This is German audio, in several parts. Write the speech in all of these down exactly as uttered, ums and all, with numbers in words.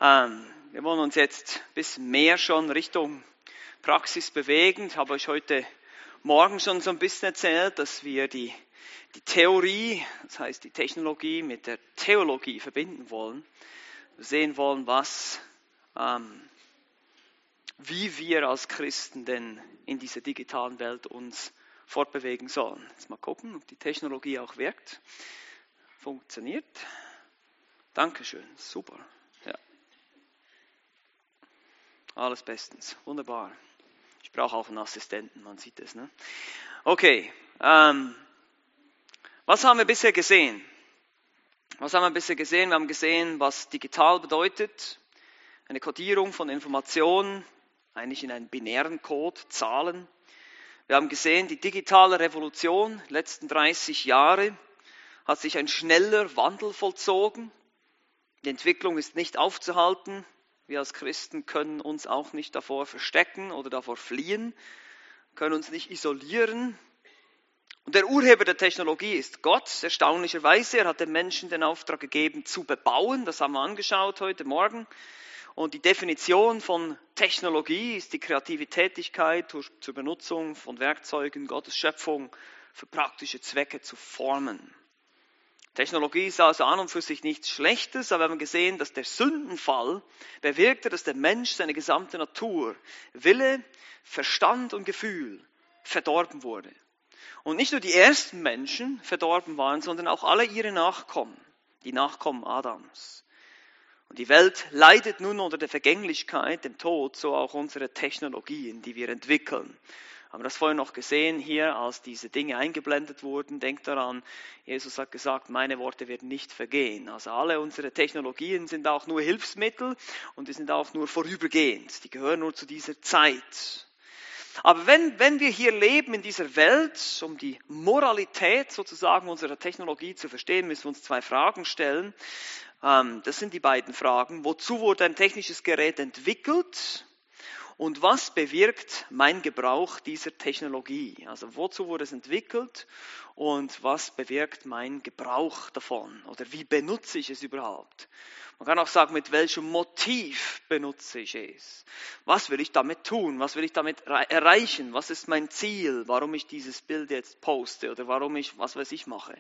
Ähm, wir wollen uns jetzt ein bisschen mehr schon Richtung Praxis bewegen. Ich habe euch heute Morgen schon so ein bisschen erzählt, dass wir die, die Theorie, das heißt die Technologie, mit der Theologie verbinden wollen. Wir sehen wollen, was, ähm, wie wir als Christen denn in dieser digitalen Welt uns fortbewegen sollen. Jetzt mal gucken, ob die Technologie auch wirkt. Funktioniert. Dankeschön, super. Ja. Alles bestens, wunderbar. Ich brauche auch einen Assistenten, man sieht es. Ne? Okay, ähm, was haben wir bisher gesehen? Was haben wir bisher gesehen? Wir haben gesehen, was digital bedeutet. Eine Kodierung von Informationen, eigentlich in einen binären Code, Zahlen. Wir haben gesehen, die digitale Revolution, die letzten dreißig Jahre, hat sich ein schneller Wandel vollzogen. Die Entwicklung ist nicht aufzuhalten. Wir als Christen können uns auch nicht davor verstecken oder davor fliehen, können uns nicht isolieren. Und der Urheber der Technologie ist Gott, erstaunlicherweise. Er hat den Menschen den Auftrag gegeben, zu bebauen. Das haben wir angeschaut heute Morgen. Und die Definition von Technologie ist die kreative Tätigkeit zur Benutzung von Werkzeugen, Gottes Schöpfung für praktische Zwecke zu formen. Technologie ist also an und für sich nichts Schlechtes, aber wir haben gesehen, dass der Sündenfall bewirkte, dass der Mensch seine gesamte Natur, Wille, Verstand und Gefühl verdorben wurde. Und nicht nur die ersten Menschen verdorben waren, sondern auch alle ihre Nachkommen, die Nachkommen Adams. Und die Welt leidet nun unter der Vergänglichkeit, dem Tod, so auch unsere Technologien, die wir entwickeln. Haben wir das vorhin noch gesehen hier, als diese Dinge eingeblendet wurden? Denkt daran, Jesus hat gesagt, meine Worte werden nicht vergehen. Also alle unsere Technologien sind auch nur Hilfsmittel und die sind auch nur vorübergehend. Die gehören nur zu dieser Zeit. Aber wenn, wenn wir hier leben in dieser Welt, um die Moralität sozusagen unserer Technologie zu verstehen, müssen wir uns zwei Fragen stellen. Das sind die beiden Fragen. Wozu wurde ein technisches Gerät entwickelt? Und was bewirkt mein Gebrauch dieser Technologie? Also wozu wurde es entwickelt und was bewirkt mein Gebrauch davon? Oder wie benutze ich es überhaupt? Man kann auch sagen, mit welchem Motiv benutze ich es? Was will ich damit tun? Was will ich damit erreichen? Was ist mein Ziel? Warum ich dieses Bild jetzt poste oder warum ich was weiß ich mache?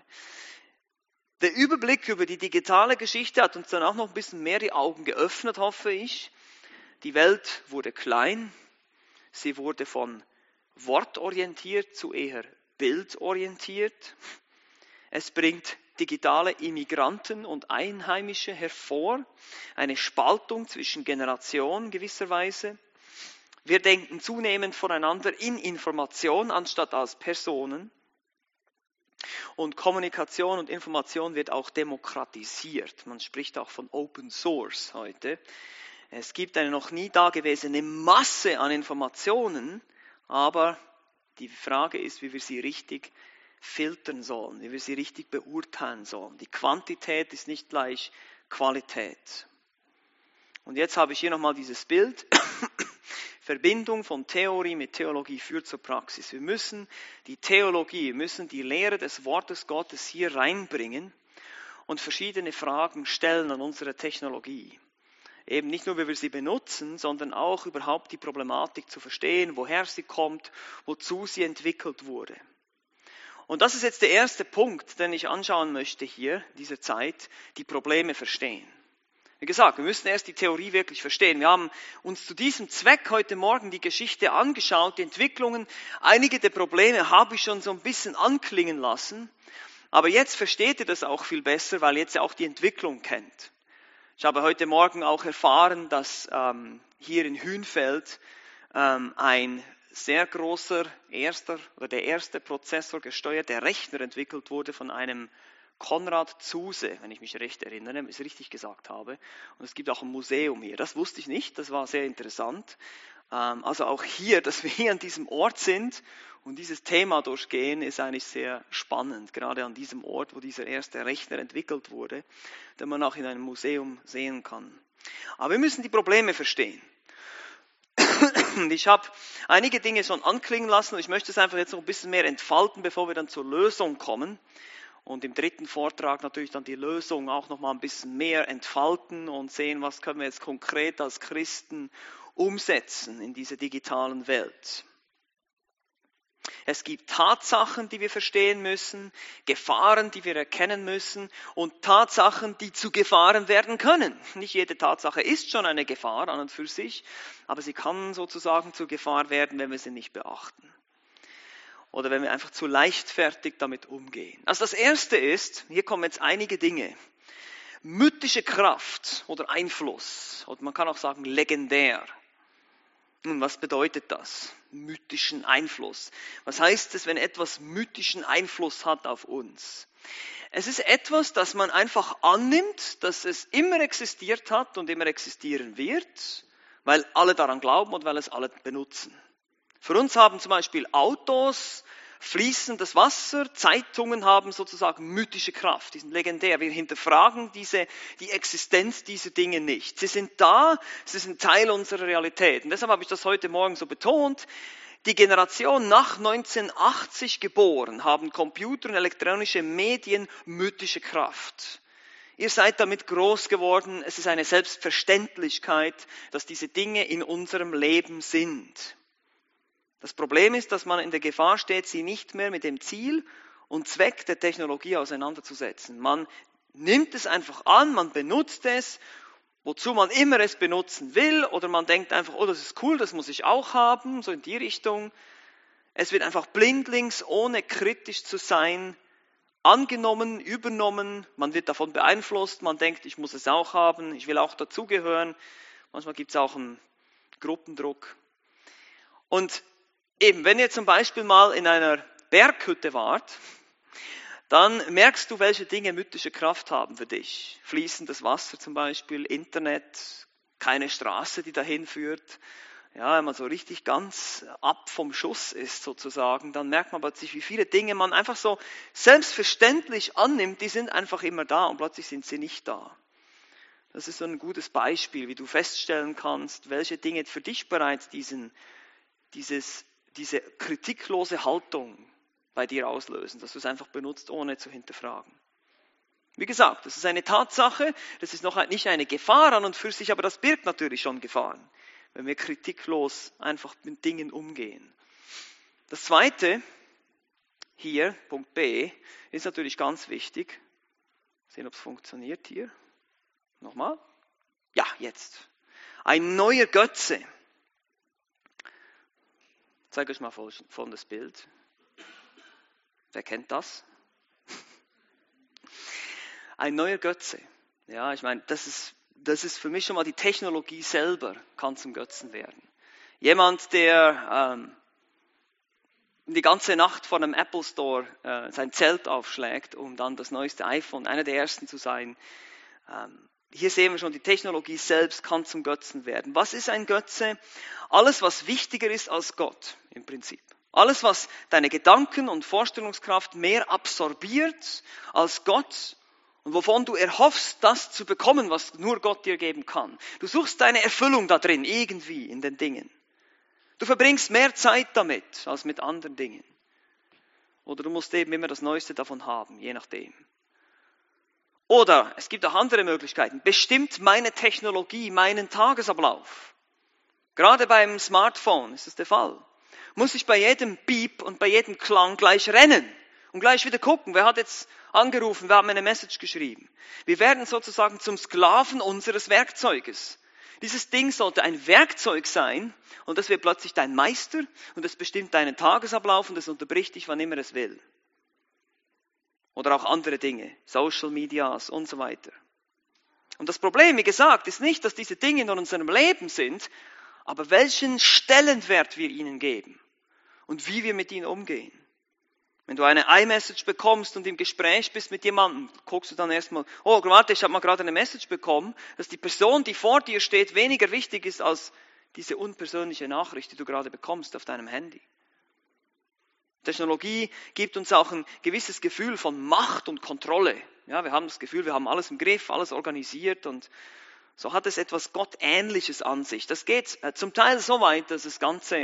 Der Überblick über die digitale Geschichte hat uns dann auch noch ein bisschen mehr die Augen geöffnet, hoffe ich. Die Welt wurde klein, sie wurde von wortorientiert zu eher bildorientiert. Es bringt digitale Immigranten und Einheimische hervor, eine Spaltung zwischen Generationen gewisserweise. Wir denken zunehmend voneinander in Information anstatt als Personen. Und Kommunikation und Information wird auch demokratisiert. Man spricht auch von Open Source heute. Es gibt eine noch nie dagewesene Masse an Informationen, aber die Frage ist, wie wir sie richtig filtern sollen, wie wir sie richtig beurteilen sollen. Die Quantität ist nicht gleich Qualität. Und jetzt habe ich hier nochmal dieses Bild. Verbindung von Theorie mit Theologie führt zur Praxis. Wir müssen die Theologie, wir müssen die Lehre des Wortes Gottes hier reinbringen und verschiedene Fragen stellen an unsere Technologie. Eben nicht nur, wie wir sie benutzen, sondern auch überhaupt die Problematik zu verstehen, woher sie kommt, wozu sie entwickelt wurde. Und das ist jetzt der erste Punkt, den ich anschauen möchte hier, in dieser Zeit, die Probleme verstehen. Wie gesagt, wir müssen erst die Theorie wirklich verstehen. Wir haben uns zu diesem Zweck heute Morgen die Geschichte angeschaut, die Entwicklungen. Einige der Probleme habe ich schon so ein bisschen anklingen lassen. Aber jetzt versteht ihr das auch viel besser, weil ihr jetzt ja auch die Entwicklung kennt. Ich habe heute Morgen auch erfahren, dass ähm, hier in Hünfeld ähm, ein sehr großer erster oder der erste prozessorgesteuerte Rechner entwickelt wurde von einem Konrad Zuse, wenn ich mich recht erinnere, wenn ich es richtig gesagt habe. Und es gibt auch ein Museum hier. Das wusste ich nicht, das war sehr interessant. Ähm, also auch hier, dass wir hier an diesem Ort sind und dieses Thema durchgehen, ist eigentlich sehr spannend. Gerade an diesem Ort, wo dieser erste Rechner entwickelt wurde, den man auch in einem Museum sehen kann. Aber wir müssen die Probleme verstehen. Ich habe einige Dinge schon anklingen lassen und ich möchte es einfach jetzt noch ein bisschen mehr entfalten, bevor wir dann zur Lösung kommen. Und im dritten Vortrag natürlich dann die Lösung auch noch mal ein bisschen mehr entfalten und sehen, was können wir jetzt konkret als Christen umsetzen in dieser digitalen Welt. Es gibt Tatsachen, die wir verstehen müssen, Gefahren, die wir erkennen müssen und Tatsachen, die zu Gefahren werden können. Nicht jede Tatsache ist schon eine Gefahr an und für sich, aber sie kann sozusagen zur Gefahr werden, wenn wir sie nicht beachten. Oder wenn wir einfach zu leichtfertig damit umgehen. Also das Erste ist, hier kommen jetzt einige Dinge. Mythische Kraft oder Einfluss, oder man kann auch sagen legendär. Nun, was bedeutet das? Mythischen Einfluss. Was heißt es, wenn etwas mythischen Einfluss hat auf uns? Es ist etwas, das man einfach annimmt, dass es immer existiert hat und immer existieren wird, weil alle daran glauben und weil es alle benutzen. Für uns haben zum Beispiel Autos, fließendes Wasser, Zeitungen haben sozusagen mythische Kraft, die sind legendär. Wir hinterfragen diese, die Existenz dieser Dinge nicht. Sie sind da, sie sind Teil unserer Realität. Und deshalb habe ich das heute Morgen so betont. Die Generation nach neunzehnhundertachtzig geboren haben Computer und elektronische Medien mythische Kraft. Ihr seid damit groß geworden. Es ist eine Selbstverständlichkeit, dass diese Dinge in unserem Leben sind. Das Problem ist, dass man in der Gefahr steht, sie nicht mehr mit dem Ziel und Zweck der Technologie auseinanderzusetzen. Man nimmt es einfach an, man benutzt es, wozu man immer es benutzen will, oder man denkt einfach, oh, das ist cool, das muss ich auch haben, so in die Richtung. Es wird einfach blindlings, ohne kritisch zu sein, angenommen, übernommen, man wird davon beeinflusst, man denkt, ich muss es auch haben, ich will auch dazugehören. Manchmal gibt es auch einen Gruppendruck. Und eben, wenn ihr zum Beispiel mal in einer Berghütte wart, dann merkst du, welche Dinge mythische Kraft haben für dich. Fließendes Wasser zum Beispiel, Internet, keine Straße, die dahin führt. Ja, wenn man so richtig ganz ab vom Schuss ist sozusagen, dann merkt man plötzlich, wie viele Dinge man einfach so selbstverständlich annimmt, die sind einfach immer da und plötzlich sind sie nicht da. Das ist so ein gutes Beispiel, wie du feststellen kannst, welche Dinge für dich bereits diesen, dieses diese kritiklose Haltung bei dir auslösen, dass du es einfach benutzt, ohne zu hinterfragen. Wie gesagt, das ist eine Tatsache, das ist noch nicht eine Gefahr an und für sich, aber das birgt natürlich schon Gefahren, wenn wir kritiklos einfach mit Dingen umgehen. Das Zweite, hier, Punkt B, ist natürlich ganz wichtig. Sehen, ob es funktioniert hier. Nochmal. Ja, jetzt. Ein neuer Götze. Ich zeige euch mal folgendes Bild. Wer kennt das? Ein neuer Götze. Ja, ich meine, das ist, das ist für mich schon mal die Technologie selber, kann zum Götzen werden. Jemand, der ähm, die ganze Nacht vor einem Apple Store äh, sein Zelt aufschlägt, um dann das neueste iPhone, einer der ersten zu sein. Ähm, Hier sehen wir schon, die Technologie selbst kann zum Götzen werden. Was ist ein Götze? Alles, was wichtiger ist als Gott im Prinzip. Alles, was deine Gedanken und Vorstellungskraft mehr absorbiert als Gott und wovon du erhoffst, das zu bekommen, was nur Gott dir geben kann. Du suchst deine Erfüllung da drin, irgendwie in den Dingen. Du verbringst mehr Zeit damit als mit anderen Dingen. Oder du musst eben immer das Neueste davon haben, je nachdem. Oder es gibt auch andere Möglichkeiten. Bestimmt meine Technologie meinen Tagesablauf? Gerade beim Smartphone ist das der Fall. Muss ich bei jedem Beep und bei jedem Klang gleich rennen und gleich wieder gucken, wer hat jetzt angerufen, wer hat mir eine Message geschrieben. Wir werden sozusagen zum Sklaven unseres Werkzeuges. Dieses Ding sollte ein Werkzeug sein und das wird plötzlich dein Meister und es bestimmt deinen Tagesablauf und es unterbricht dich, wann immer es will. Oder auch andere Dinge, Social Medias und so weiter. Und das Problem, wie gesagt, ist nicht, dass diese Dinge in unserem Leben sind, aber welchen Stellenwert wir ihnen geben und wie wir mit ihnen umgehen. Wenn du eine iMessage bekommst und im Gespräch bist mit jemandem, guckst du dann erstmal, oh, warte, ich habe mal gerade eine Message bekommen, dass die Person, die vor dir steht, weniger wichtig ist als diese unpersönliche Nachricht, die du gerade bekommst auf deinem Handy. Technologie gibt uns auch ein gewisses Gefühl von Macht und Kontrolle. Ja, wir haben das Gefühl, wir haben alles im Griff, alles organisiert und so hat es etwas Gottähnliches an sich. Das geht zum Teil so weit, dass das Ganze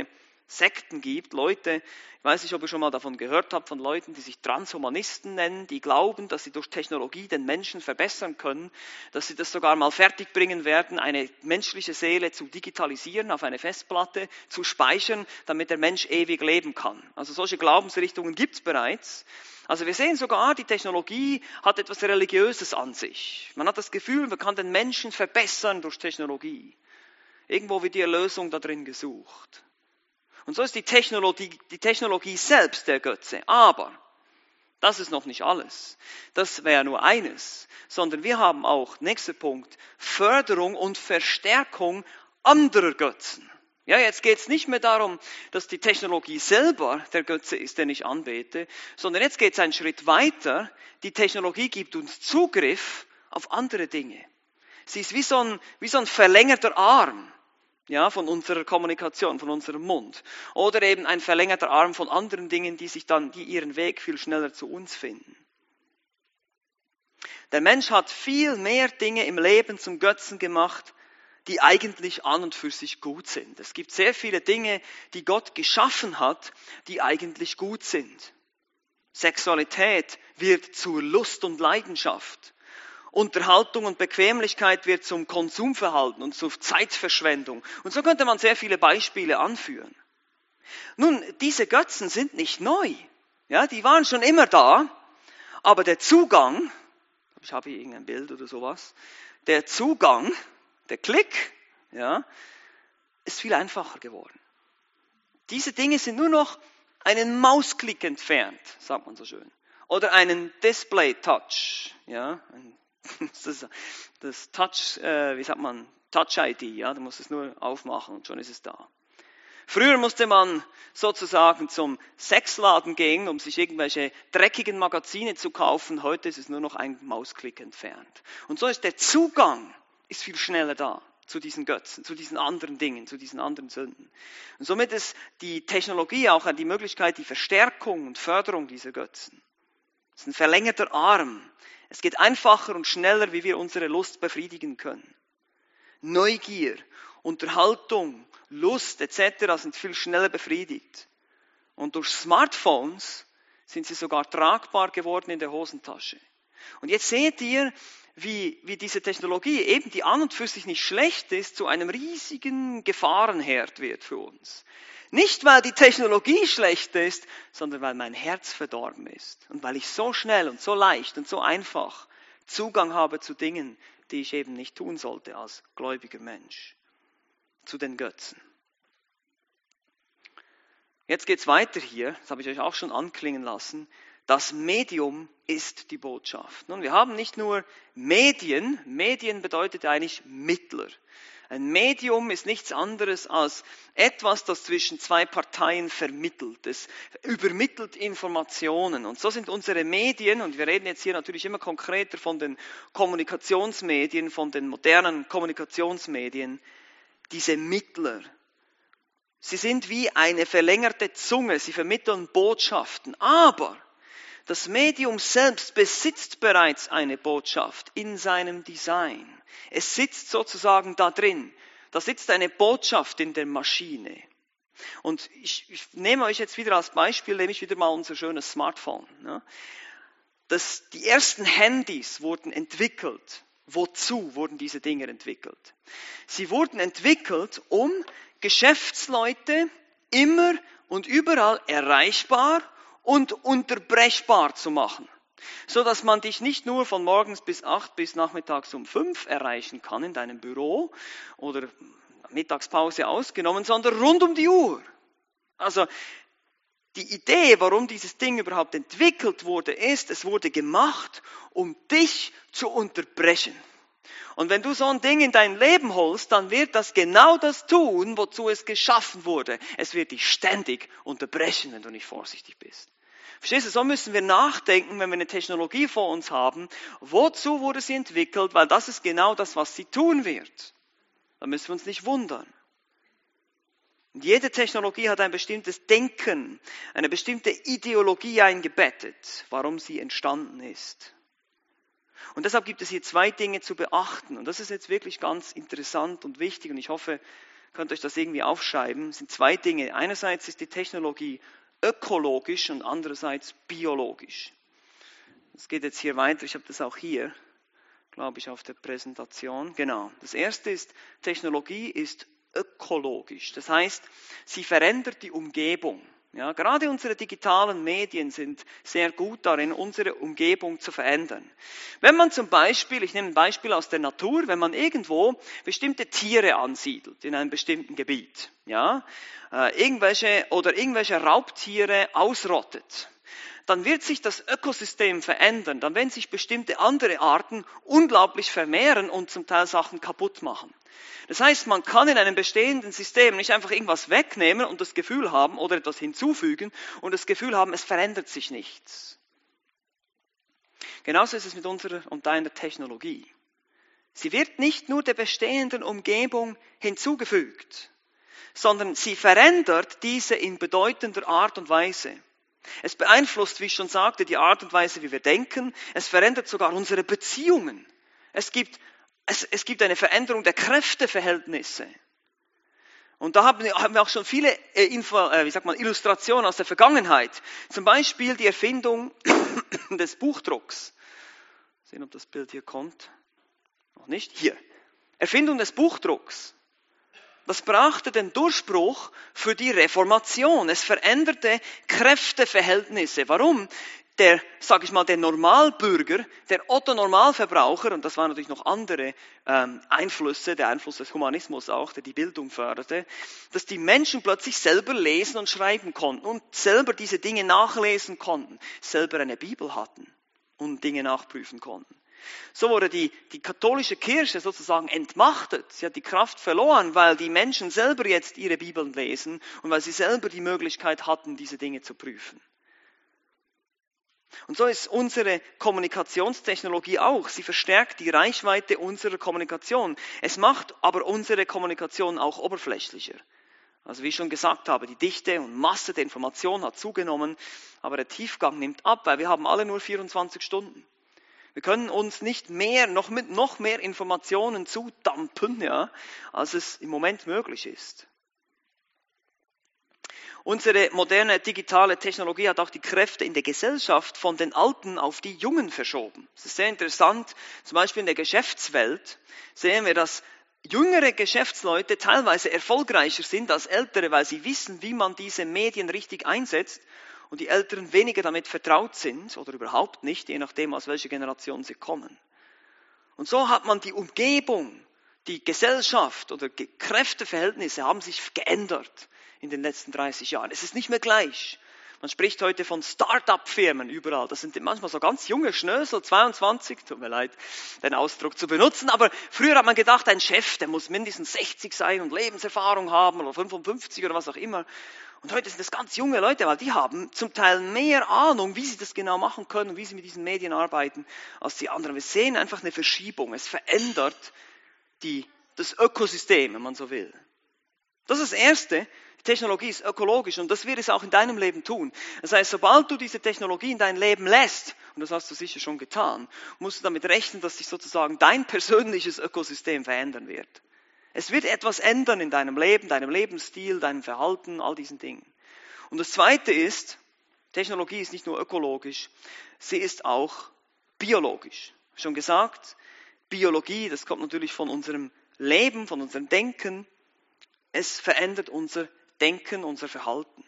Sekten gibt, Leute, ich weiß nicht, ob ihr schon mal davon gehört habt, von Leuten, die sich Transhumanisten nennen, die glauben, dass sie durch Technologie den Menschen verbessern können, dass sie das sogar mal fertigbringen werden, eine menschliche Seele zu digitalisieren, auf eine Festplatte zu speichern, damit der Mensch ewig leben kann. Also solche Glaubensrichtungen gibt es bereits. Also wir sehen sogar, die Technologie hat etwas Religiöses an sich. Man hat das Gefühl, man kann den Menschen verbessern durch Technologie. Irgendwo wird die Erlösung da drin gesucht. Und so ist die Technologie, die Technologie selbst der Götze. Aber das ist noch nicht alles. Das wäre nur eines. Sondern wir haben auch, nächster Punkt, Förderung und Verstärkung anderer Götzen. Ja, jetzt geht es nicht mehr darum, dass die Technologie selber der Götze ist, den ich anbete, sondern jetzt geht es einen Schritt weiter. Die Technologie gibt uns Zugriff auf andere Dinge. Sie ist wie so ein, wie so ein verlängerter Arm. Ja, von unserer Kommunikation, von unserem Mund. Oder eben ein verlängerter Arm von anderen Dingen, die sich dann, die ihren Weg viel schneller zu uns finden. Der Mensch hat viel mehr Dinge im Leben zum Götzen gemacht, die eigentlich an und für sich gut sind. Es gibt sehr viele Dinge, die Gott geschaffen hat, die eigentlich gut sind. Sexualität wird zur Lust und Leidenschaft. Unterhaltung und Bequemlichkeit wird zum Konsumverhalten und zur Zeitverschwendung. Und so könnte man sehr viele Beispiele anführen. Nun, diese Götzen sind nicht neu. Ja, die waren schon immer da. Aber der Zugang, ich habe hier irgendein Bild oder sowas, der Zugang, der Klick, ja, ist viel einfacher geworden. Diese Dinge sind nur noch einen Mausklick entfernt, sagt man so schön. Oder einen Display-Touch, ja, ein Das, das Touch, äh, wie sagt man, Touch-I D, ja, du musst es nur aufmachen und schon ist es da. Früher musste man sozusagen zum Sexladen gehen, um sich irgendwelche dreckigen Magazine zu kaufen. Heute ist es nur noch ein Mausklick entfernt. Und so ist der Zugang ist viel schneller da zu diesen Götzen, zu diesen anderen Dingen, zu diesen anderen Sünden. Und somit ist die Technologie auch die Möglichkeit, die Verstärkung und Förderung dieser Götzen. Es ist ein verlängerter Arm. Es geht einfacher und schneller, wie wir unsere Lust befriedigen können. Neugier, Unterhaltung, Lust et cetera sind viel schneller befriedigt. Und durch Smartphones sind sie sogar tragbar geworden in der Hosentasche. Und jetzt seht ihr, wie, wie diese Technologie, eben die an und für sich nicht schlecht ist, zu einem riesigen Gefahrenherd wird für uns. Nicht, weil die Technologie schlecht ist, sondern weil mein Herz verdorben ist. Und weil ich so schnell und so leicht und so einfach Zugang habe zu Dingen, die ich eben nicht tun sollte als gläubiger Mensch. Zu den Götzen. Jetzt geht's weiter hier, das habe ich euch auch schon anklingen lassen. Das Medium ist die Botschaft. Nun, wir haben nicht nur Medien, Medien bedeutet eigentlich Mittler. Ein Medium ist nichts anderes als etwas, das zwischen zwei Parteien vermittelt. Es übermittelt Informationen. Und so sind unsere Medien, und wir reden jetzt hier natürlich immer konkreter von den Kommunikationsmedien, von den modernen Kommunikationsmedien, diese Mittler. Sie sind wie eine verlängerte Zunge, sie vermitteln Botschaften. Aber das Medium selbst besitzt bereits eine Botschaft in seinem Design. Es sitzt sozusagen da drin. Da sitzt eine Botschaft in der Maschine. Und ich, ich nehme euch jetzt wieder als Beispiel, nehme ich wieder mal unser schönes Smartphone. Ne? Das, die ersten Handys wurden entwickelt. Wozu wurden diese Dinge entwickelt? Sie wurden entwickelt, um Geschäftsleute immer und überall erreichbar und unterbrechbar zu machen. So dass man dich nicht nur von morgens bis acht bis nachmittags um fünf erreichen kann in deinem Büro oder Mittagspause ausgenommen, sondern rund um die Uhr. Also die Idee, warum dieses Ding überhaupt entwickelt wurde, ist, es wurde gemacht, um dich zu unterbrechen. Und wenn du so ein Ding in dein Leben holst, dann wird das genau das tun, wozu es geschaffen wurde. Es wird dich ständig unterbrechen, wenn du nicht vorsichtig bist. Verstehst du, so müssen wir nachdenken, wenn wir eine Technologie vor uns haben. Wozu wurde sie entwickelt? Weil das ist genau das, was sie tun wird. Da müssen wir uns nicht wundern. Und jede Technologie hat ein bestimmtes Denken, eine bestimmte Ideologie eingebettet, warum sie entstanden ist. Und deshalb gibt es hier zwei Dinge zu beachten. Und das ist jetzt wirklich ganz interessant und wichtig. Und ich hoffe, könnt euch das irgendwie aufschreiben, sind zwei Dinge. Einerseits ist die Technologie ökologisch und andererseits biologisch. Das geht jetzt hier weiter, ich habe das auch hier, glaube ich, auf der Präsentation. Genau. Das erste ist, Technologie ist ökologisch. Das heißt, sie verändert die Umgebung. Ja, gerade unsere digitalen Medien sind sehr gut darin, unsere Umgebung zu verändern. Wenn man zum Beispiel, ich nehme ein Beispiel aus der Natur, wenn man irgendwo bestimmte Tiere ansiedelt in einem bestimmten Gebiet, ja, äh, irgendwelche oder irgendwelche Raubtiere ausrottet, dann wird sich das Ökosystem verändern, dann werden sich bestimmte andere Arten unglaublich vermehren und zum Teil Sachen kaputt machen. Das heißt, man kann in einem bestehenden System nicht einfach irgendwas wegnehmen und das Gefühl haben oder etwas hinzufügen und das Gefühl haben, es verändert sich nichts. Genauso ist es mit unserer und deiner Technologie. Sie wird nicht nur der bestehenden Umgebung hinzugefügt, sondern sie verändert diese in bedeutender Art und Weise. Es beeinflusst, wie ich schon sagte, die Art und Weise, wie wir denken. Es verändert sogar unsere Beziehungen. Es gibt, es, es gibt eine Veränderung der Kräfteverhältnisse. Und da haben wir, haben wir auch schon viele äh, Info, äh, wie sagt man, Illustrationen aus der Vergangenheit. Zum Beispiel die Erfindung des Buchdrucks. Mal sehen, ob das Bild hier kommt. Noch nicht? Hier. Erfindung des Buchdrucks. Das brachte den Durchbruch für die Reformation. Es veränderte Kräfteverhältnisse. Warum? Der, sag ich mal, der Normalbürger, der Otto-Normalverbraucher, und das waren natürlich noch andere ähm, Einflüsse, der Einfluss des Humanismus auch, der die Bildung förderte, dass die Menschen plötzlich selber lesen und schreiben konnten und selber diese Dinge nachlesen konnten, selber eine Bibel hatten und Dinge nachprüfen konnten. So wurde die, die katholische Kirche sozusagen entmachtet. Sie hat die Kraft verloren, weil die Menschen selber jetzt ihre Bibeln lesen und weil sie selber die Möglichkeit hatten, diese Dinge zu prüfen. Und so ist unsere Kommunikationstechnologie auch. Sie verstärkt die Reichweite unserer Kommunikation. Es macht aber unsere Kommunikation auch oberflächlicher. Also wie ich schon gesagt habe, die Dichte und Masse der Information hat zugenommen, aber der Tiefgang nimmt ab, weil wir haben alle nur vierundzwanzig Stunden. Wir können uns nicht mehr, noch mit noch mehr Informationen zudampen, ja, als es im Moment möglich ist. Unsere moderne digitale Technologie hat auch die Kräfte in der Gesellschaft von den Alten auf die Jungen verschoben. Das ist sehr interessant. Zum Beispiel in der Geschäftswelt sehen wir, dass jüngere Geschäftsleute teilweise erfolgreicher sind als ältere, weil sie wissen, wie man diese Medien richtig einsetzt. Und die Älteren weniger damit vertraut sind oder überhaupt nicht, je nachdem, aus welcher Generation sie kommen. Und so hat man die Umgebung, die Gesellschaft oder Kräfteverhältnisse haben sich geändert in den letzten dreißig Jahren. Es ist nicht mehr gleich. Man spricht heute von Start-up-Firmen überall. Das sind manchmal so ganz junge Schnösel, zweiundzwanzig, tut mir leid, den Ausdruck zu benutzen. Aber früher hat man gedacht, ein Chef, der muss mindestens sechzig sein und Lebenserfahrung haben oder fünfundfünfzig oder was auch immer. Und heute sind das ganz junge Leute, weil die haben zum Teil mehr Ahnung, wie sie das genau machen können und wie sie mit diesen Medien arbeiten, als die anderen. Wir sehen einfach eine Verschiebung. Es verändert die, das Ökosystem, wenn man so will. Das ist das Erste. Die Technologie ist ökologisch und das wird es auch in deinem Leben tun. Das heißt, sobald du diese Technologie in dein Leben lässt, und das hast du sicher schon getan, musst du damit rechnen, dass sich sozusagen dein persönliches Ökosystem verändern wird. Es wird etwas ändern in deinem Leben, deinem Lebensstil, deinem Verhalten, all diesen Dingen. Und das Zweite ist, Technologie ist nicht nur ökologisch, sie ist auch biologisch. Schon gesagt, Biologie, das kommt natürlich von unserem Leben, von unserem Denken. Es verändert unser Denken, unser Verhalten.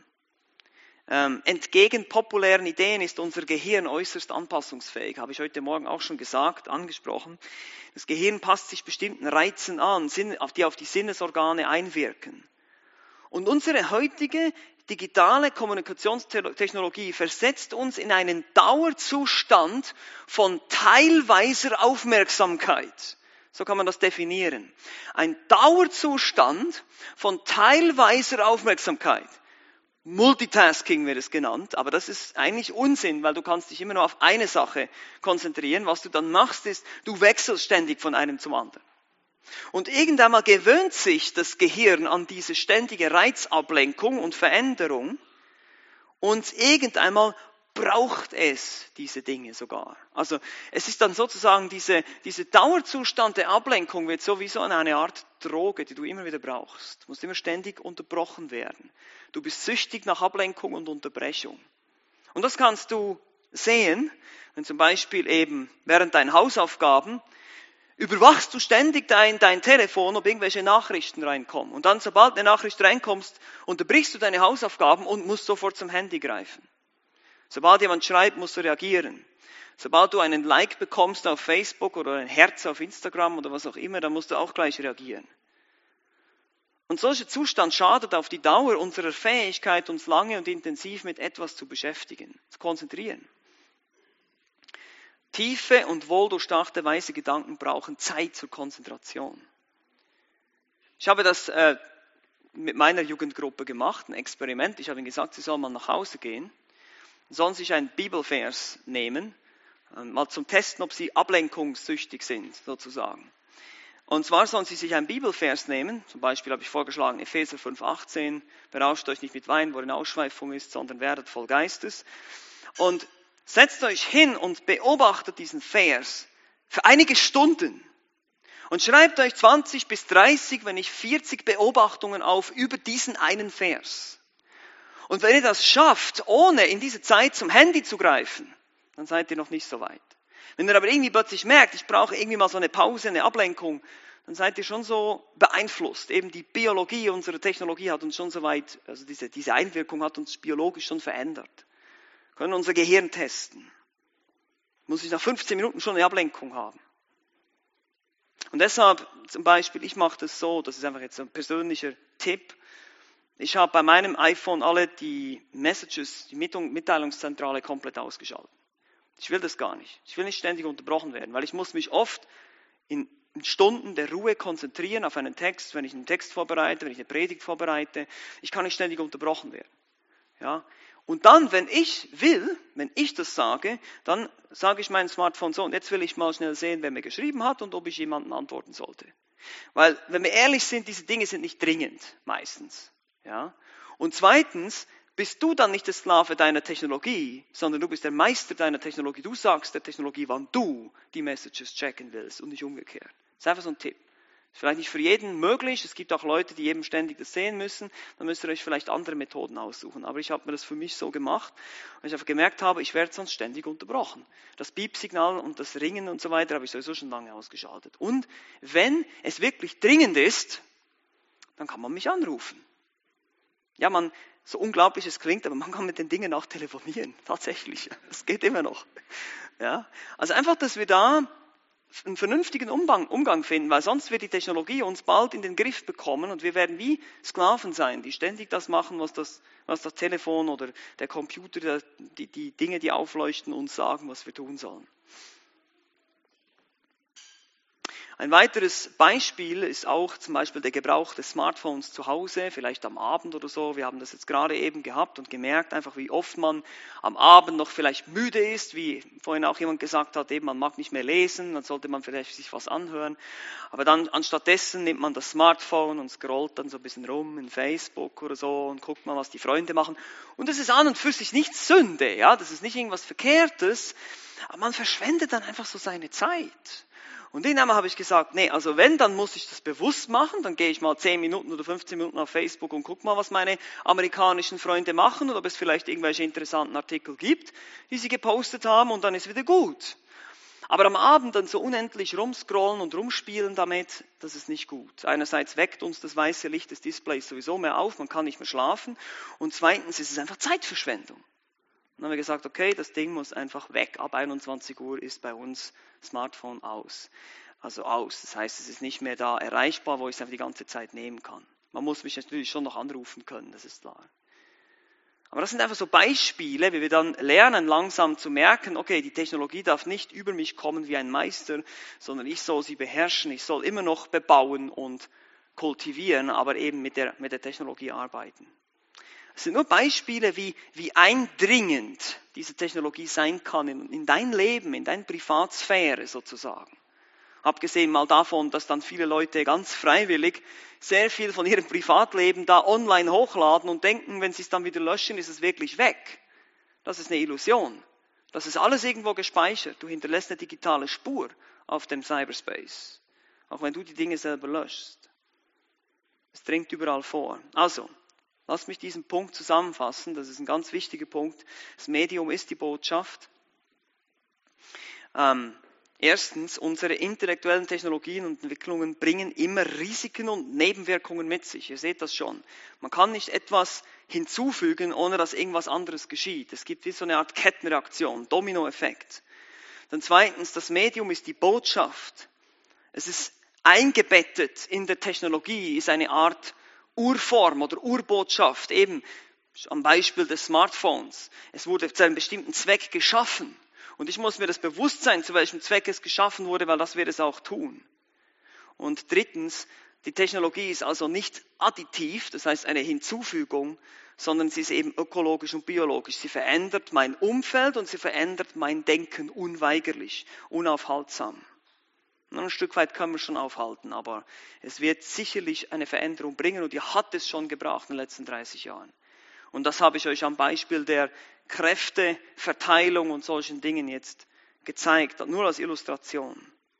Ähm, entgegen populären Ideen ist unser Gehirn äußerst anpassungsfähig, habe ich heute Morgen auch schon gesagt, angesprochen. Das Gehirn passt sich bestimmten Reizen an, die auf die Sinnesorgane einwirken. Und unsere heutige digitale Kommunikationstechnologie versetzt uns in einen Dauerzustand von teilweiser Aufmerksamkeit. So kann man das definieren. Ein Dauerzustand von teilweiser Aufmerksamkeit. Multitasking wird es genannt, aber das ist eigentlich Unsinn, weil du kannst dich immer nur auf eine Sache konzentrieren. Was du dann machst, ist, du wechselst ständig von einem zum anderen. Und irgendwann mal gewöhnt sich das Gehirn an diese ständige Reizablenkung und Veränderung und irgendwann mal braucht es diese Dinge sogar. Also es ist dann sozusagen diese, diese Dauerzustand der Ablenkung wird sowieso eine Art Droge, die du immer wieder brauchst. Du musst immer ständig unterbrochen werden. Du bist süchtig nach Ablenkung und Unterbrechung. Und das kannst du sehen, wenn zum Beispiel eben während deinen Hausaufgaben überwachst du ständig dein, dein Telefon, ob irgendwelche Nachrichten reinkommen. Und dann, sobald eine Nachricht reinkommt, unterbrichst du deine Hausaufgaben und musst sofort zum Handy greifen. Sobald jemand schreibt, musst du reagieren. Sobald du einen Like bekommst auf Facebook oder ein Herz auf Instagram oder was auch immer, dann musst du auch gleich reagieren. Und solcher Zustand schadet auf die Dauer unserer Fähigkeit, uns lange und intensiv mit etwas zu beschäftigen, zu konzentrieren. Tiefe und wohldurchdachte, weise Gedanken brauchen Zeit zur Konzentration. Ich habe das äh, mit meiner Jugendgruppe gemacht, ein Experiment. Ich habe ihnen gesagt, sie sollen mal nach Hause gehen, sollen sich einen Bibelvers nehmen, äh, mal zum Testen, ob sie ablenkungssüchtig sind, sozusagen. Und zwar sollen sie sich einen Bibelvers nehmen, zum Beispiel habe ich vorgeschlagen, Epheser fünf achtzehn, berauscht euch nicht mit Wein, worin Ausschweifung ist, sondern werdet voll Geistes. Und setzt euch hin und beobachtet diesen Vers für einige Stunden und schreibt euch zwanzig bis dreißig, wenn nicht vierzig Beobachtungen auf über diesen einen Vers. Und wenn ihr das schafft, ohne in diese Zeit zum Handy zu greifen, dann seid ihr noch nicht so weit. Wenn ihr aber irgendwie plötzlich merkt, ich brauche irgendwie mal so eine Pause, eine Ablenkung, dann seid ihr schon so beeinflusst. Eben die Biologie unserer Technologie hat uns schon so weit, also diese, diese Einwirkung hat uns biologisch schon verändert. Wir können unser Gehirn testen. Muss ich nach fünfzehn Minuten schon eine Ablenkung haben. Und deshalb zum Beispiel, ich mache das so, das ist einfach jetzt ein persönlicher Tipp. Ich habe bei meinem iPhone alle die Messages, die Mitteilungszentrale komplett ausgeschaltet. Ich will das gar nicht. Ich will nicht ständig unterbrochen werden, weil ich muss mich oft in Stunden der Ruhe konzentrieren auf einen Text, wenn ich einen Text vorbereite, wenn ich eine Predigt vorbereite. Ich kann nicht ständig unterbrochen werden. Ja. Und dann, wenn ich will, wenn ich das sage, dann sage ich meinem Smartphone so, und jetzt will ich mal schnell sehen, wer mir geschrieben hat und ob ich jemanden antworten sollte. Weil, wenn wir ehrlich sind, diese Dinge sind nicht dringend, meistens. Ja. Und zweitens, bist du dann nicht der Sklave deiner Technologie, sondern du bist der Meister deiner Technologie. Du sagst der Technologie, wann du die Messages checken willst und nicht umgekehrt. Das ist einfach so ein Tipp. Ist vielleicht nicht für jeden möglich. Es gibt auch Leute, die eben ständig das sehen müssen. Dann müsst ihr euch vielleicht andere Methoden aussuchen. Aber ich habe mir das für mich so gemacht, weil ich einfach gemerkt habe, ich werde sonst ständig unterbrochen. Das Piepsignal und das Ringen und so weiter habe ich sowieso schon lange ausgeschaltet. Und wenn es wirklich dringend ist, dann kann man mich anrufen. Ja, man, so unglaublich es klingt, aber man kann mit den Dingen auch telefonieren. Tatsächlich. Das geht immer noch. Ja, also einfach, dass wir da einen vernünftigen Umgang, Umgang finden, weil sonst wird die Technologie uns bald in den Griff bekommen und wir werden wie Sklaven sein, die ständig das machen, was das, was das Telefon oder der Computer, die, die Dinge, die aufleuchten, uns sagen, was wir tun sollen. Ein weiteres Beispiel ist auch zum Beispiel der Gebrauch des Smartphones zu Hause, vielleicht am Abend oder so. Wir haben das jetzt gerade eben gehabt und gemerkt, einfach wie oft man am Abend noch vielleicht müde ist, wie vorhin auch jemand gesagt hat, eben man mag nicht mehr lesen, dann sollte man vielleicht sich was anhören. Aber dann anstattdessen nimmt man das Smartphone und scrollt dann so ein bisschen rum in Facebook oder so und guckt mal, was die Freunde machen. Und das ist an und für sich nicht Sünde, ja, das ist nicht irgendwas Verkehrtes, aber man verschwendet dann einfach so seine Zeit. Und in einmal habe ich gesagt, nee, also wenn, dann muss ich das bewusst machen, dann gehe ich mal zehn Minuten oder fünfzehn Minuten auf Facebook und gucke mal, was meine amerikanischen Freunde machen oder ob es vielleicht irgendwelche interessanten Artikel gibt, die sie gepostet haben und dann ist wieder gut. Aber am Abend dann so unendlich rumscrollen und rumspielen damit, das ist nicht gut. Einerseits weckt uns das weiße Licht des Displays sowieso mehr auf, man kann nicht mehr schlafen und zweitens ist es einfach Zeitverschwendung. Dann haben wir gesagt, okay, das Ding muss einfach weg. Ab einundzwanzig Uhr ist bei uns Smartphone aus. Also aus. Das heißt, es ist nicht mehr da erreichbar, wo ich es einfach die ganze Zeit nehmen kann. Man muss mich natürlich schon noch anrufen können, das ist klar. Aber das sind einfach so Beispiele, wie wir dann lernen, langsam zu merken, okay, die Technologie darf nicht über mich kommen wie ein Meister, sondern ich soll sie beherrschen. Ich soll immer noch bebauen und kultivieren, aber eben mit der, mit der Technologie arbeiten. Es sind nur Beispiele, wie, wie eindringend diese Technologie sein kann in, in dein Leben, in deine Privatsphäre sozusagen. Abgesehen mal davon, dass dann viele Leute ganz freiwillig sehr viel von ihrem Privatleben da online hochladen und denken, wenn sie es dann wieder löschen, ist es wirklich weg. Das ist eine Illusion. Das ist alles irgendwo gespeichert. Du hinterlässt eine digitale Spur auf dem Cyberspace. Auch wenn du die Dinge selber löschst. Es dringt überall vor. Also, lasst mich diesen Punkt zusammenfassen. Das ist ein ganz wichtiger Punkt. Das Medium ist die Botschaft. Ähm, erstens, unsere intellektuellen Technologien und Entwicklungen bringen immer Risiken und Nebenwirkungen mit sich. Ihr seht das schon. Man kann nicht etwas hinzufügen, ohne dass irgendwas anderes geschieht. Es gibt wie so eine Art Kettenreaktion, Dominoeffekt. Dann zweitens, das Medium ist die Botschaft. Es ist eingebettet in der Technologie, ist eine Art Urform oder Urbotschaft, eben am Beispiel des Smartphones. Es wurde zu einem bestimmten Zweck geschaffen. Und ich muss mir das bewusst sein, zu welchem Zweck es geschaffen wurde, weil das wird es auch tun. Und drittens, die Technologie ist also nicht additiv, das heißt eine Hinzufügung, sondern sie ist eben ökologisch und biologisch. Sie verändert mein Umfeld und sie verändert mein Denken unweigerlich, unaufhaltsam. Ein Stück weit können wir schon aufhalten, aber es wird sicherlich eine Veränderung bringen und die hat es schon gebracht in den letzten dreißig Jahren. Und das habe ich euch am Beispiel der Kräfteverteilung und solchen Dingen jetzt gezeigt, nur als Illustration.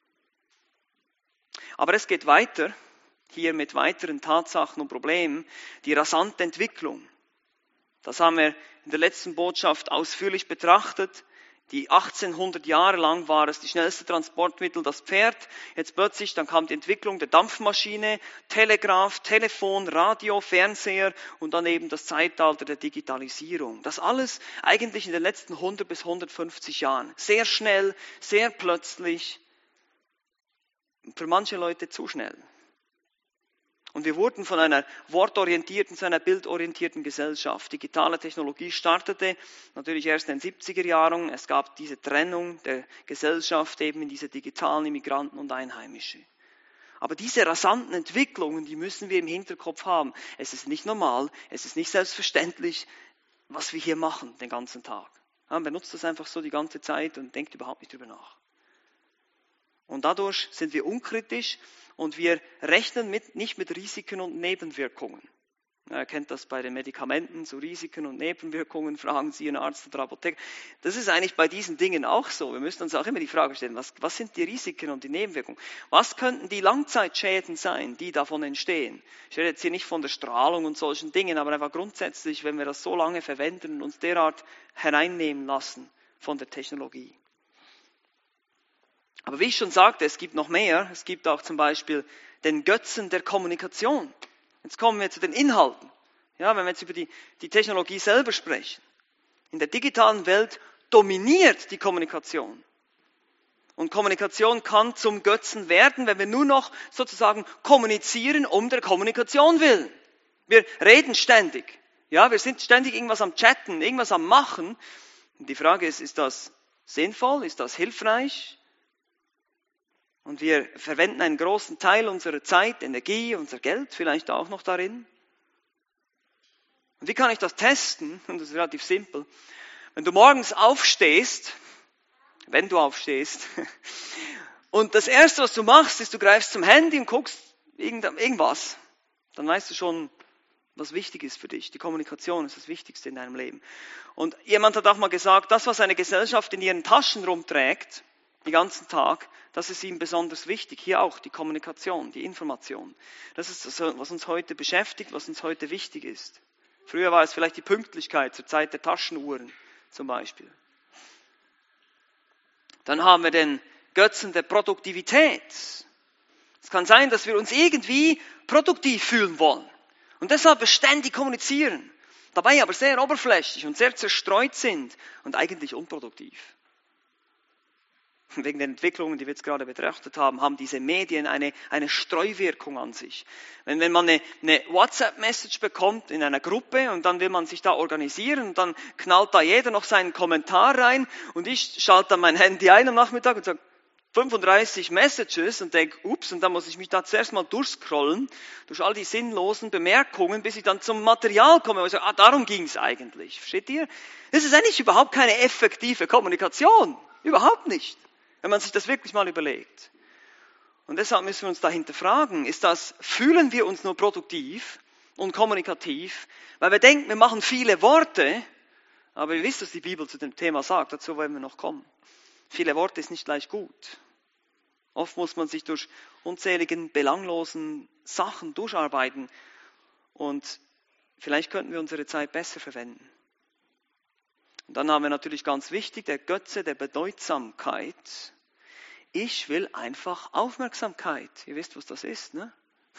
Aber es geht weiter, hier mit weiteren Tatsachen und Problemen, die rasante Entwicklung. Das haben wir in der letzten Botschaft ausführlich betrachtet. Die achtzehnhundert Jahre lang war es die schnellste Transportmittel, das Pferd. Jetzt plötzlich, dann kam die Entwicklung der Dampfmaschine, Telegraph, Telefon, Radio, Fernseher und dann eben das Zeitalter der Digitalisierung. Das alles eigentlich in den letzten hundert bis hundertfünfzig Jahren. Sehr schnell, sehr plötzlich, für manche Leute zu schnell. Und wir wurden von einer wortorientierten zu einer bildorientierten Gesellschaft. Digitale Technologie startete natürlich erst in den siebziger Jahren. Es gab diese Trennung der Gesellschaft eben in diese digitalen Immigranten und Einheimische. Aber diese rasanten Entwicklungen, die müssen wir im Hinterkopf haben. Es ist nicht normal, es ist nicht selbstverständlich, was wir hier machen den ganzen Tag. Man benutzt das einfach so die ganze Zeit und denkt überhaupt nicht drüber nach. Und dadurch sind wir unkritisch und wir rechnen mit, nicht mit Risiken und Nebenwirkungen. Ihr kennt das bei den Medikamenten, so Risiken und Nebenwirkungen, fragen Sie Ihren Arzt oder Apotheker. Das ist eigentlich bei diesen Dingen auch so. Wir müssen uns auch immer die Frage stellen, was, was sind die Risiken und die Nebenwirkungen? Was könnten die Langzeitschäden sein, die davon entstehen? Ich rede jetzt hier nicht von der Strahlung und solchen Dingen, aber einfach grundsätzlich, wenn wir das so lange verwenden und uns derart hereinnehmen lassen von der Technologie. Aber wie ich schon sagte, es gibt noch mehr. Es gibt auch zum Beispiel den Götzen der Kommunikation. Jetzt kommen wir zu den Inhalten. Ja, wenn wir jetzt über die, die Technologie selber sprechen. In der digitalen Welt dominiert die Kommunikation. Und Kommunikation kann zum Götzen werden, wenn wir nur noch sozusagen kommunizieren um der Kommunikation willen. Wir reden ständig. Ja, wir sind ständig irgendwas am Chatten, irgendwas am Machen. Und die Frage ist, ist das sinnvoll? Ist das hilfreich? Und wir verwenden einen großen Teil unserer Zeit, Energie, unser Geld vielleicht auch noch darin. Und wie kann ich das testen? Und das ist relativ simpel. Wenn du morgens aufstehst, wenn du aufstehst, und das Erste, was du machst, ist, du greifst zum Handy und guckst irgendwas, dann weißt du schon, was wichtig ist für dich. Die Kommunikation ist das Wichtigste in deinem Leben. Und jemand hat auch mal gesagt, das, was eine Gesellschaft in ihren Taschen rumträgt, den ganzen Tag, das ist ihm besonders wichtig. Hier auch die Kommunikation, die Information. Das ist das, was uns heute beschäftigt, was uns heute wichtig ist. Früher war es vielleicht die Pünktlichkeit zur Zeit der Taschenuhren zum Beispiel. Dann haben wir den Götzen der Produktivität. Es kann sein, dass wir uns irgendwie produktiv fühlen wollen und deshalb ständig kommunizieren, dabei aber sehr oberflächlich und sehr zerstreut sind und eigentlich unproduktiv. Wegen den Entwicklungen, die wir jetzt gerade betrachtet haben, haben diese Medien eine, eine Streuwirkung an sich. Wenn, wenn man eine, eine WhatsApp-Message bekommt in einer Gruppe und dann will man sich da organisieren und dann knallt da jeder noch seinen Kommentar rein und ich schalte dann mein Handy ein am Nachmittag und sage fünfunddreißig Messages und denke, ups, und dann muss ich mich da zuerst mal durchscrollen durch all die sinnlosen Bemerkungen, bis ich dann zum Material komme und sage, ah, darum ging es eigentlich. Versteht ihr? Das ist eigentlich überhaupt keine effektive Kommunikation. Überhaupt nicht. Wenn man sich das wirklich mal überlegt. Und deshalb müssen wir uns dahinter fragen, ist das, fühlen wir uns nur produktiv und kommunikativ, weil wir denken, wir machen viele Worte, Aber ihr wisst, was die Bibel zu dem Thema sagt, dazu wollen wir noch kommen. Viele Worte ist nicht gleich gut. Oft muss man sich durch unzähligen, belanglosen Sachen durcharbeiten und vielleicht könnten wir unsere Zeit besser verwenden. Und dann haben wir natürlich ganz wichtig, der Götze der Bedeutsamkeit. Ich will einfach Aufmerksamkeit. Ihr wisst, was das ist, ne?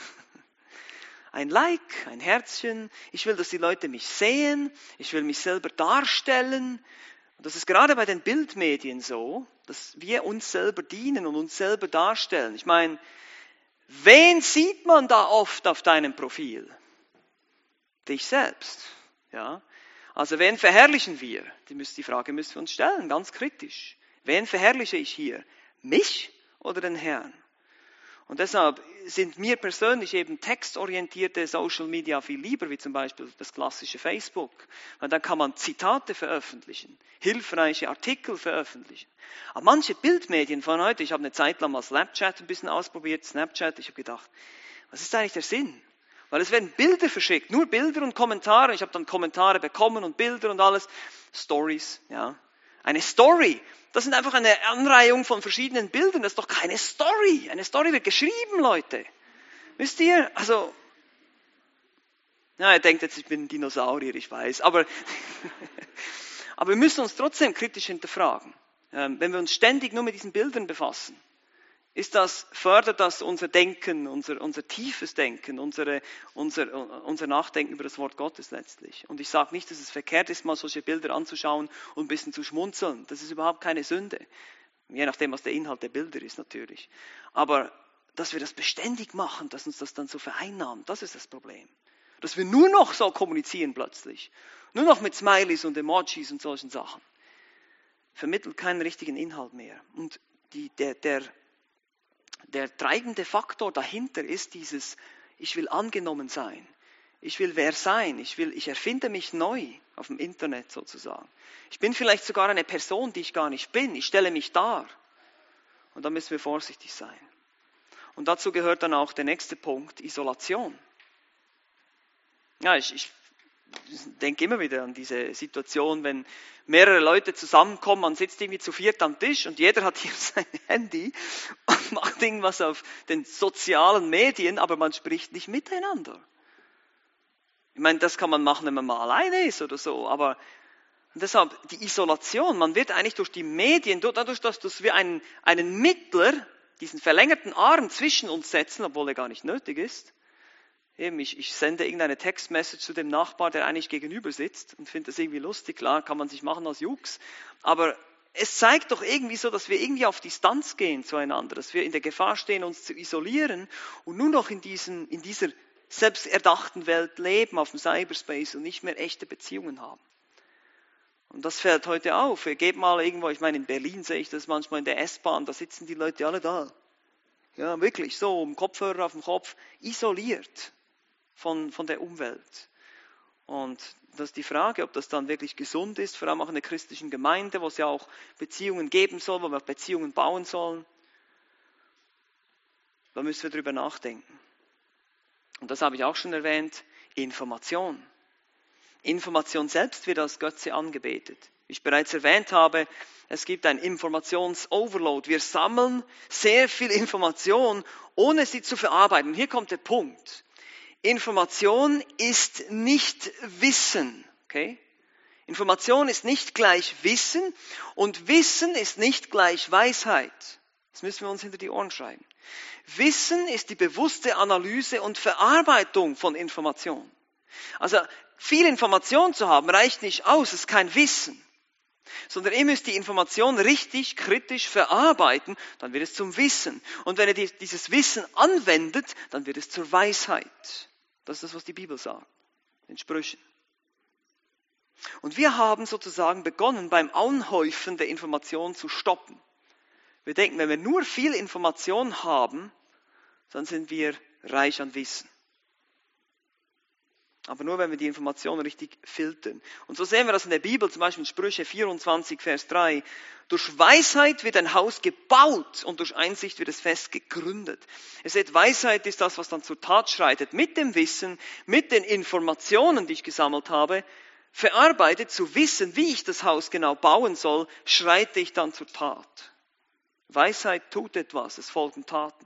Ein Like, ein Herzchen. Ich will, dass die Leute mich sehen. Ich will mich selber darstellen. Und das ist gerade bei den Bildmedien so, dass wir uns selber dienen und uns selber darstellen. Ich meine, wen sieht man da oft auf deinem Profil? Dich selbst. Ja? Also wen verherrlichen wir? Die, müssen, die Frage müssen wir uns stellen, ganz kritisch. Wen verherrliche ich hier? Mich oder den Herrn? Und deshalb sind mir persönlich eben textorientierte Social Media viel lieber, wie zum Beispiel das klassische Facebook. Weil dann kann man Zitate veröffentlichen, hilfreiche Artikel veröffentlichen. Aber manche Bildmedien von heute, ich habe eine Zeit lang mal Snapchat ein bisschen ausprobiert, Snapchat, ich habe gedacht, was ist eigentlich der Sinn? Weil es werden Bilder verschickt, nur Bilder und Kommentare. Ich habe dann Kommentare bekommen und Bilder und alles. Stories, ja. Eine Story, das sind einfach eine Anreihung von verschiedenen Bildern. Das ist doch keine Story. Eine Story wird geschrieben, Leute. Wisst ihr? Also, ja, ihr denkt jetzt, ich bin ein Dinosaurier, ich weiß. Aber, aber wir müssen uns trotzdem kritisch hinterfragen. Ähm, wenn wir uns ständig nur mit diesen Bildern befassen, ist das, fördert das unser Denken, unser, unser tiefes Denken, unsere, unser, unser Nachdenken über das Wort Gottes letztlich. Und ich sage nicht, dass es verkehrt ist, mal solche Bilder anzuschauen und ein bisschen zu schmunzeln. Das ist überhaupt keine Sünde. Je nachdem, was der Inhalt der Bilder ist natürlich. Aber dass wir das beständig machen, dass uns das dann so vereinnahmt, das ist das Problem. Dass wir nur noch so kommunizieren plötzlich. Nur noch mit Smileys und Emojis und solchen Sachen. Vermittelt keinen richtigen Inhalt mehr. Und die, der, der Der treibende Faktor dahinter ist dieses, ich will angenommen sein. Ich will wer sein. Ich will, ich erfinde mich neu auf dem Internet sozusagen. Ich bin vielleicht sogar eine Person, die ich gar nicht bin. Ich stelle mich dar. Und da müssen wir vorsichtig sein. Und dazu gehört dann auch der nächste Punkt, Isolation. Ja, ich, ich denke immer wieder an diese Situation, wenn mehrere Leute zusammenkommen, man sitzt irgendwie zu viert am Tisch und jeder hat hier sein Handy und macht irgendwas auf den sozialen Medien, aber man spricht nicht miteinander. Ich meine, das kann man machen, wenn man mal alleine ist oder so, aber deshalb die Isolation, man wird eigentlich durch die Medien, dadurch, dass wir einen, einen Mittler, diesen verlängerten Arm zwischen uns setzen, obwohl er gar nicht nötig ist. Eben, ich, ich sende irgendeine Textmessage zu dem Nachbar, der eigentlich gegenüber sitzt und finde das irgendwie lustig. Klar, kann man sich machen als Jux. Aber es zeigt doch irgendwie so, dass wir irgendwie auf Distanz gehen zueinander, dass wir in der Gefahr stehen, uns zu isolieren und nur noch in, diesen, in dieser selbsterdachten Welt leben, auf dem Cyberspace und nicht mehr echte Beziehungen haben. Und das fällt heute auf. Geht mal irgendwo, ich meine, in Berlin sehe ich das manchmal in der S-Bahn, da sitzen die Leute alle da. Ja, wirklich, so, um Kopfhörer auf dem Kopf, isoliert von, von der Umwelt. Und das ist die Frage, ob das dann wirklich gesund ist, vor allem auch in der christlichen Gemeinde, wo es ja auch Beziehungen geben soll, wo wir auch Beziehungen bauen sollen. Da müssen wir drüber nachdenken. Und das habe ich auch schon erwähnt, Information. Information selbst wird als Götze angebetet. Wie ich bereits erwähnt habe, es gibt ein Informations-Overload. Wir sammeln sehr viel Information, ohne sie zu verarbeiten. Und hier kommt der Punkt. Information ist nicht Wissen. Okay? Information ist nicht gleich Wissen und Wissen ist nicht gleich Weisheit. Das müssen wir uns hinter die Ohren schreiben. Wissen ist die bewusste Analyse und Verarbeitung von Information. Also viel Information zu haben reicht nicht aus, es ist kein Wissen. Sondern ihr müsst die Information richtig, kritisch verarbeiten, dann wird es zum Wissen. Und wenn ihr dieses Wissen anwendet, dann wird es zur Weisheit. Das ist das, was die Bibel sagt, in Sprüchen. Und wir haben sozusagen begonnen, beim Anhäufen der Information zu stoppen. Wir denken, wenn wir nur viel Information haben, dann sind wir reich an Wissen. Aber nur, wenn wir die Informationen richtig filtern. Und so sehen wir das in der Bibel, zum Beispiel in Sprüche vierundzwanzig, Vers drei. Durch Weisheit wird ein Haus gebaut und durch Einsicht wird es fest gegründet. Ihr seht, Weisheit ist das, was dann zur Tat schreitet. Mit dem Wissen, mit den Informationen, die ich gesammelt habe, verarbeitet, zu wissen, wie ich das Haus genau bauen soll, schreite ich dann zur Tat. Weisheit tut etwas, es folgen Taten.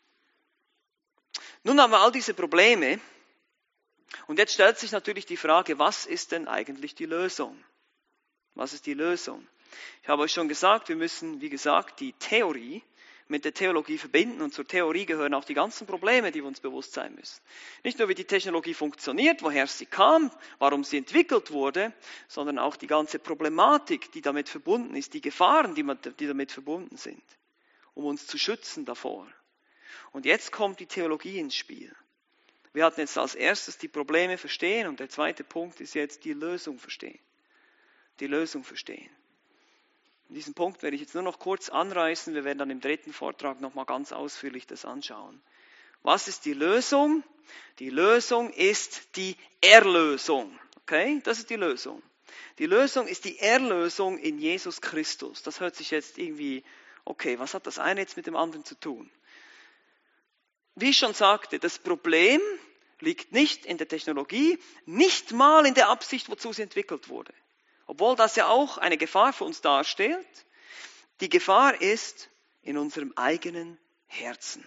Nun haben wir all diese Probleme und jetzt stellt sich natürlich die Frage, was ist denn eigentlich die Lösung? Was ist die Lösung? Ich habe euch schon gesagt, wir müssen, wie gesagt, die Theorie mit der Theologie verbinden und zur Theorie gehören auch die ganzen Probleme, die wir uns bewusst sein müssen. Nicht nur, wie die Technologie funktioniert, woher sie kam, warum sie entwickelt wurde, sondern auch die ganze Problematik, die damit verbunden ist, die Gefahren, die, die damit verbunden sind, um uns zu schützen davor. Und jetzt kommt die Theologie ins Spiel. Wir hatten jetzt als erstes die Probleme verstehen und der zweite Punkt ist jetzt die Lösung verstehen. Die Lösung verstehen. Diesen Punkt werde ich jetzt nur noch kurz anreißen. Wir werden dann im dritten Vortrag nochmal ganz ausführlich das anschauen. Was ist die Lösung? Die Lösung ist die Erlösung. Okay, das ist die Lösung. Die Lösung ist die Erlösung in Jesus Christus. Das hört sich jetzt irgendwie, okay, was hat das eine jetzt mit dem anderen zu tun? Wie ich schon sagte, das Problem liegt nicht in der Technologie, nicht mal in der Absicht, wozu sie entwickelt wurde. Obwohl das ja auch eine Gefahr für uns darstellt. Die Gefahr ist in unserem eigenen Herzen.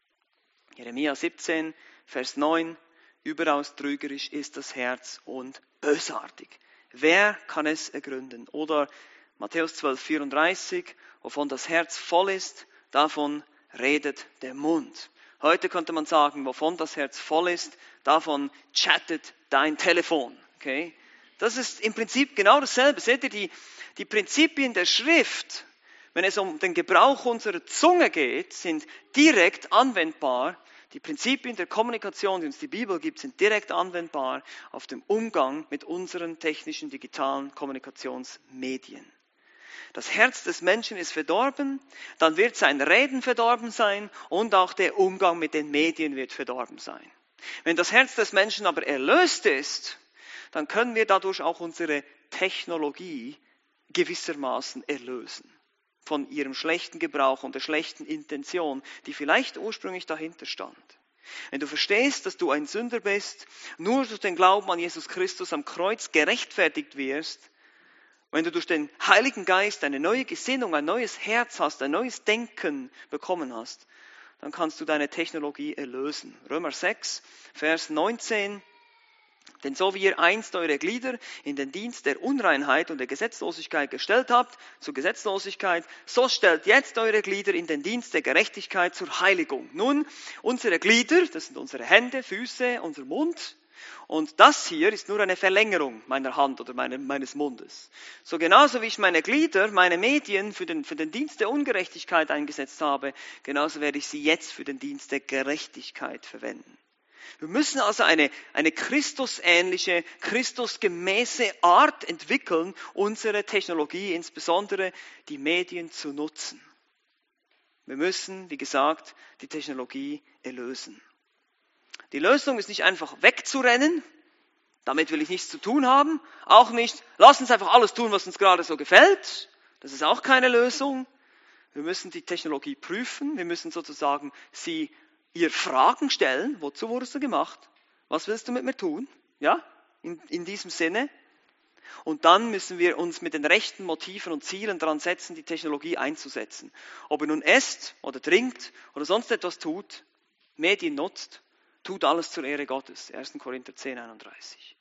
Jeremia siebzehn, Vers neun. Überaus trügerisch ist das Herz und bösartig. Wer kann es ergründen? Oder Matthäus zwölf, vierunddreißig. Wovon das Herz voll ist, davon redet der Mund. Heute könnte man sagen, wovon das Herz voll ist, davon chattet dein Telefon. Okay? Das ist im Prinzip genau dasselbe. Seht ihr, die, die Prinzipien der Schrift, wenn es um den Gebrauch unserer Zunge geht, sind direkt anwendbar. Die Prinzipien der Kommunikation, die uns die Bibel gibt, sind direkt anwendbar auf den Umgang mit unseren technischen, digitalen Kommunikationsmedien. Das Herz des Menschen ist verdorben, dann wird sein Reden verdorben sein und auch der Umgang mit den Medien wird verdorben sein. Wenn das Herz des Menschen aber erlöst ist, dann können wir dadurch auch unsere Technologie gewissermaßen erlösen. Von ihrem schlechten Gebrauch und der schlechten Intention, die vielleicht ursprünglich dahinter stand. Wenn du verstehst, dass du ein Sünder bist, nur durch den Glauben an Jesus Christus am Kreuz gerechtfertigt wirst, wenn du durch den Heiligen Geist eine neue Gesinnung, ein neues Herz hast, ein neues Denken bekommen hast, dann kannst du deine Technologie erlösen. Römer sechs, Vers neunzehn. Denn so wie ihr einst eure Glieder in den Dienst der Unreinheit und der Gesetzlosigkeit gestellt habt, zur Gesetzlosigkeit, so stellt jetzt eure Glieder in den Dienst der Gerechtigkeit zur Heiligung. Nun, unsere Glieder, das sind unsere Hände, Füße, unser Mund. Und das hier ist nur eine Verlängerung meiner Hand oder meine, meines Mundes. So genauso wie ich meine Glieder, meine Medien für den, für den Dienst der Ungerechtigkeit eingesetzt habe, genauso werde ich sie jetzt für den Dienst der Gerechtigkeit verwenden. Wir müssen also eine, eine christusähnliche, christusgemäße Art entwickeln, unsere Technologie, insbesondere die Medien, zu nutzen. Wir müssen, wie gesagt, die Technologie erlösen. Die Lösung ist nicht einfach wegzurennen, damit will ich nichts zu tun haben, auch nicht, lass uns einfach alles tun, was uns gerade so gefällt, das ist auch keine Lösung. Wir müssen die Technologie prüfen, wir müssen sozusagen sie ihr Fragen stellen, wozu wurdest du gemacht? Was willst du mit mir tun? Ja, in, in diesem Sinne. Und dann müssen wir uns mit den rechten Motiven und Zielen daran setzen, die Technologie einzusetzen. Ob er nun esst oder trinkt oder sonst etwas tut, Medien nutzt, tut alles zur Ehre Gottes. erster Korinther zehn, einunddreißig.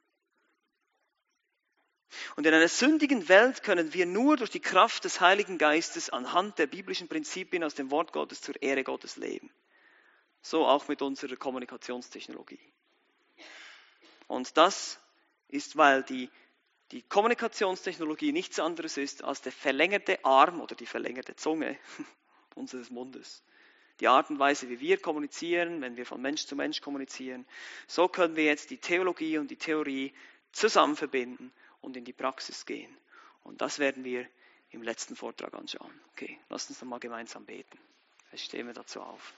Und in einer sündigen Welt können wir nur durch die Kraft des Heiligen Geistes anhand der biblischen Prinzipien aus dem Wort Gottes zur Ehre Gottes leben. So auch mit unserer Kommunikationstechnologie. Und das ist, weil die, die Kommunikationstechnologie nichts anderes ist als der verlängerte Arm oder die verlängerte Zunge unseres Mundes. Die Art und Weise, wie wir kommunizieren, wenn wir von Mensch zu Mensch kommunizieren, so können wir jetzt die Theologie und die Theorie zusammen verbinden und in die Praxis gehen. Und das werden wir im letzten Vortrag anschauen. Okay, lasst uns nochmal gemeinsam beten. Jetzt stehen wir dazu auf.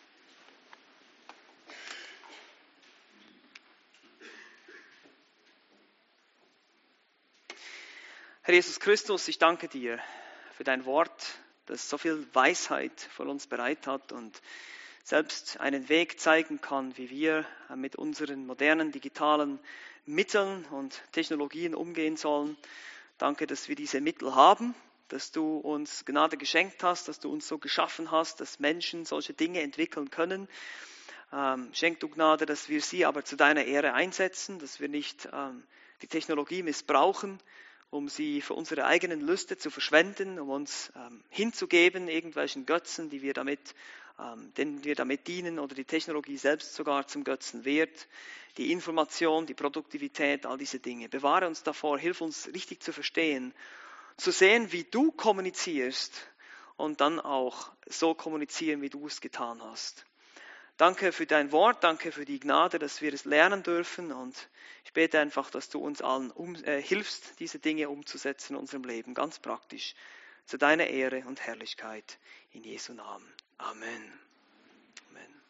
Herr Jesus Christus, ich danke dir für dein Wort, das so viel Weisheit für uns bereit hat und selbst einen Weg zeigen kann, wie wir mit unseren modernen digitalen Mitteln und Technologien umgehen sollen. Danke, dass wir diese Mittel haben, dass du uns Gnade geschenkt hast, dass du uns so geschaffen hast, dass Menschen solche Dinge entwickeln können. Ähm, schenk du Gnade, dass wir sie aber zu deiner Ehre einsetzen, dass wir nicht ähm, die Technologie missbrauchen, um sie für unsere eigenen Lüste zu verschwenden, um uns ähm, hinzugeben, irgendwelchen Götzen, die wir damit, ähm, denen wir damit dienen oder die Technologie selbst sogar zum Götzen wird. Die Information, die Produktivität, all diese Dinge. Bewahre uns davor, hilf uns richtig zu verstehen, zu sehen, wie du kommunizierst und dann auch so kommunizieren, wie du es getan hast. Danke für dein Wort, danke für die Gnade, dass wir es lernen dürfen und ich bete einfach, dass du uns allen um, äh, hilfst, diese Dinge umzusetzen in unserem Leben, ganz praktisch, zu deiner Ehre und Herrlichkeit in Jesu Namen. Amen. Amen.